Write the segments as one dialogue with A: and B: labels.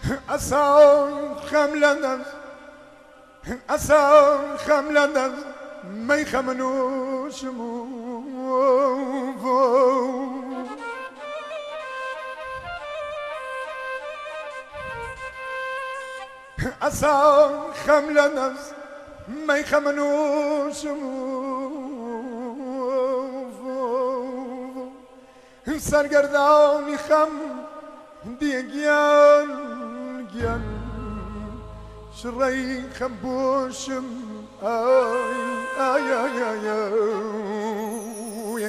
A: أسان خملنا أسان خملنا ما يخمنوش أسان خملنا ما يخمنوش سرگردانی خم دیگیان گیان شرعی خم بوشم آی آی آی آی آی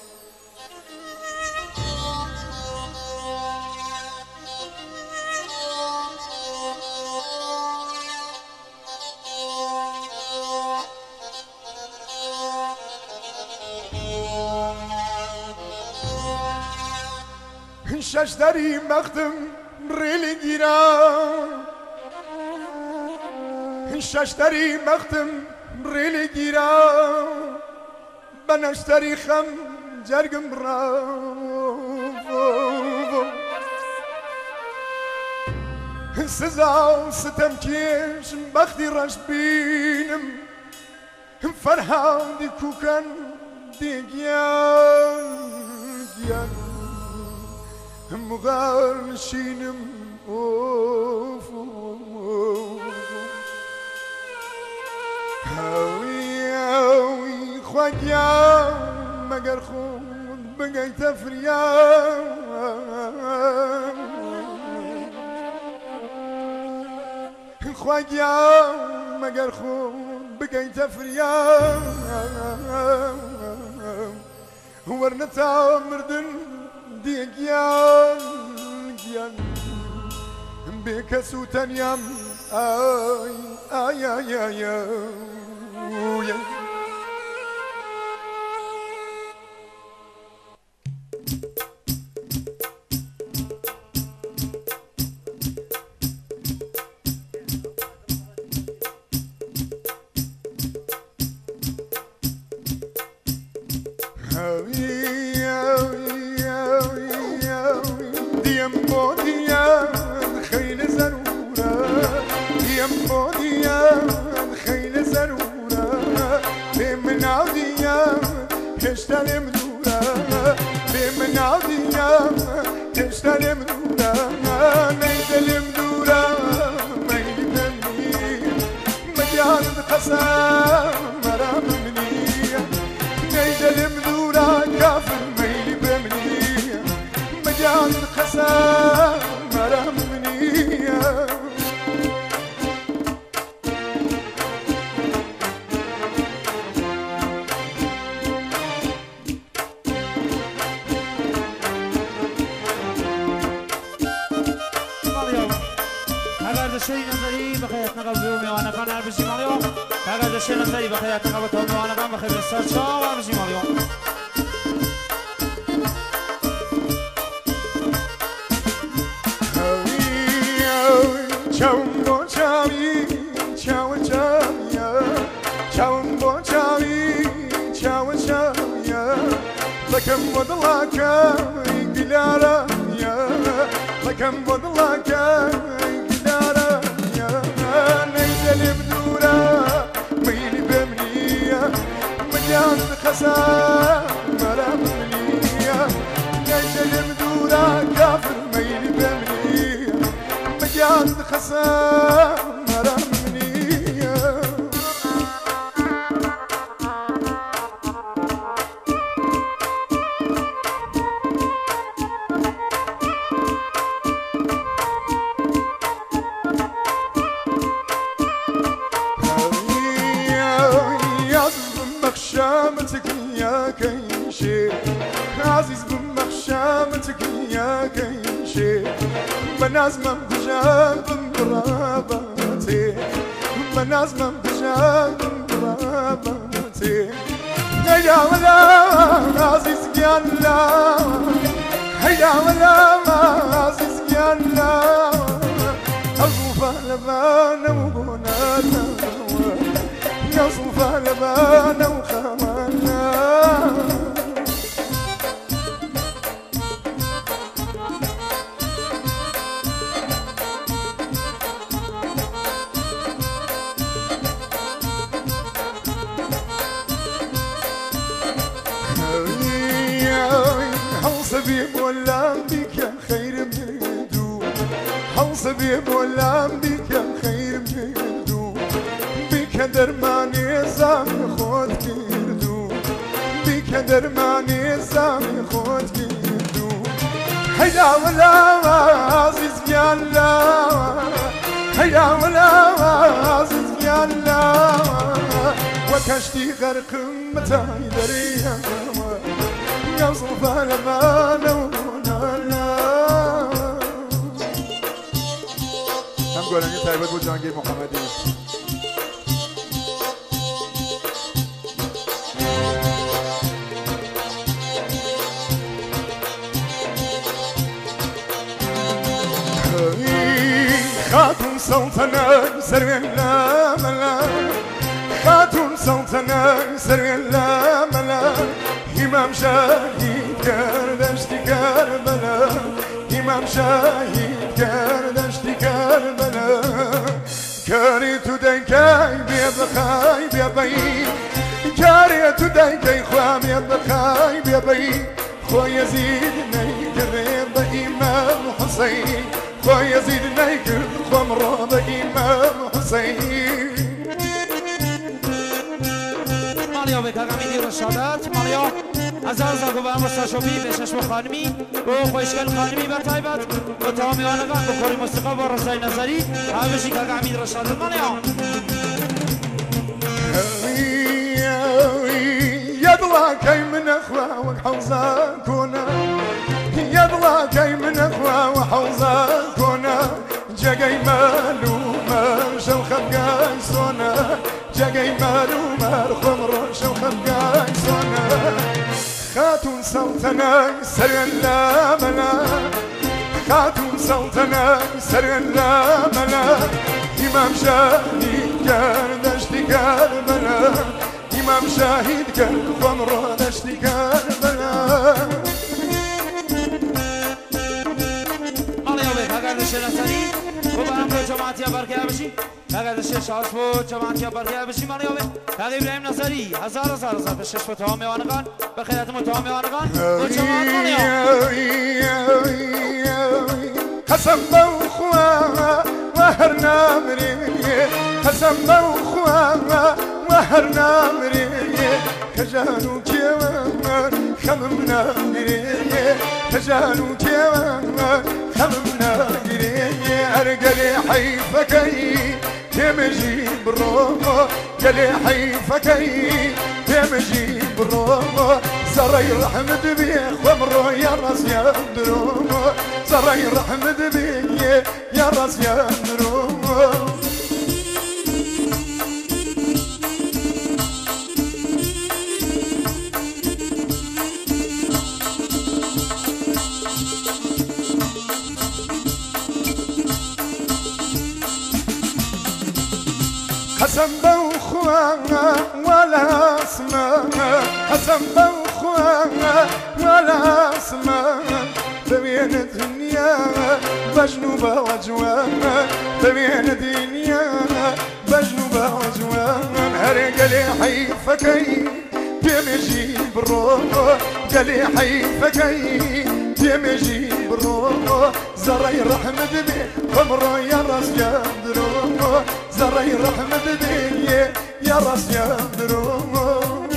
A: شش داری مختم ریلی گیرم شش داری مختم ریلی گیرم بنش تاریخم جرگم را سزا ستم کش بختی رش بینم فرحان دی کوکن دیگیان مغالشينم اوف هاوي هاوي خواجا مگر خود بگی تفريان خواجا مگر خود بگی تفريان ورنتا مردن دیگیان گیان بکسو تنیم آی آی آی آی آی تشترم دورا بمن عادية تشترم دورا نيدلم دورا ما يدمني مجال القسام مرام مني نيدلم دورا كافر ما يدمني مجال القسام مرام مني
B: شيء نظري بخيات نقبل وأنا كان أربسي ماليو هذا الشيء نظري بخيات نقبل وأنا كان بخير السرشة وأربسي ماليو
A: چاومبو چاوی چاو چاویا چاومبو چاوی چاو چاویا لكم وضلك قلارا يا لكم وضلك خسام مرام منية نجل مدورة كافر ميلي بمنية مجال خسام مرام منية بمخشامتك يا كيشي عزيز بمخشامتك يا كيشي بنازم بجاب براباتي بنازم بجاب براباتي هيا ولا عزيز يلا هيا ولا عزيز يلا أصوفا لبانا وقنانا يصوف لبانا وخمانا حوصبي بولام بك خير بردو بك درماني زام خود كردو بك درماني زام خود كردو هيا ولا عزيز يلا هيا ولا عزيز يلا وكشتي غرق متاي دريا يوصف لما لونا هم گلنگی تایبت بود جهانگیر محمدی خاتون سلطنة سر لا ملا خاتون سلطنة سر لا ملا إمام شهيد كردشتي كربلا إمام شهيد كردشتي كربلا كاريتو دايكاي بيبخاي بيبي كاريتو دايكاي خوام يبخاي بيبي خو يزيد نيكر بإمام حسين خو يزيد نيكر خمر بإمام حسين
B: مالیا به کاغامی رشادت مالیا از گوام مستشفی به چشم خانمی و خوشگل خانمی و تایبت و تمامی آنگان به کاری موسیقی و رسای نظری همشی کاغامی رشادت مالیا
A: يضلا كي من اخوة وحوزة كونا يضلا كي من اخوة وحوزة كونا جاقي مالو مال شو خبقاي سونا جاقي مالو مال خمر شو خبقاي سونا خاتون سلطنة سر لا ملا خاتون سلطنة سر لا ملا إمام شاهد كردشتي كربلا إمام شاهد كربلا دشتي كربلا
B: اگر دشه نسانی و برام به جماعتی برکه بشی اگر دشه شانس بود جماعتی برکه بشی من یابه تقریب ابراهیم نصری هزار شش به تمام میوانگان به خیرات تمام میوانگان و جماعت من
A: قسم بخوا وهرنا مري قسم بخوا وهرنا مري كجانو كيوان خممنا مري كجانو كيوان خممنا مري ارقلي حيفكي تمجي بالروح قلي حيفكي تمجي بالروح زري رحمد بيه ومرو يا راس يا دروم زري رحمد بيه يا راس يا دروم قسم بوخوانا ولا اسمع قسم بوخوانا ولا اسمع بين الدنيا بجنوب وجوان بين الدنيا بجنوب وجوان هرقلي حيفكي تمجي بالروح قلي حيفكي تمجي بالروح زري رحمد بي خمرو يا راس يا دروم زري رحمد بي يا راس يا دروم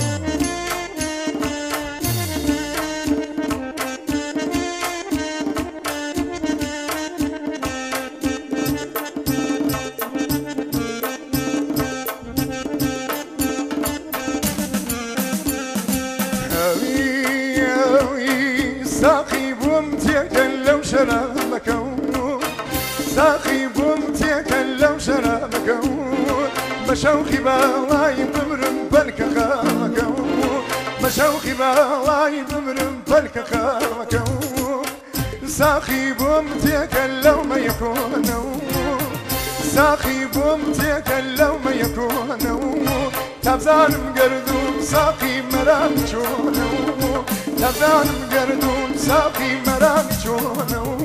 A: ساقي بومتيك لو شرابك ساقي بومتيك لو شرابك مشوقي بالاي بمرم بالك خامك مشوقي بالاي بمرم بالك خامك ساقي بومتيك لو ما يكون ساقي بومتيك لو ما يكون تبزان مقردون ساقي مرام شونو تبزان مقردون ساقي مرام شونو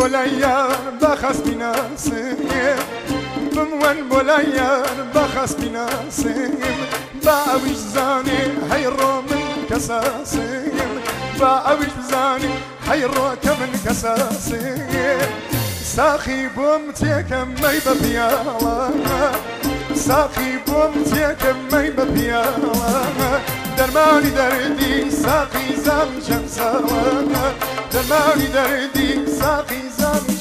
A: بولايار بخس بناسم بموان بولايار بخس بناسم باويش زاني هيرو من كساسم باويش زاني هيرو كمن كساسم ساخي بومتيك مي ببيالا ساخي بومتيك مي ببيالا درماني دردي ساقي زم شمسالا درماني دردي ساقي زم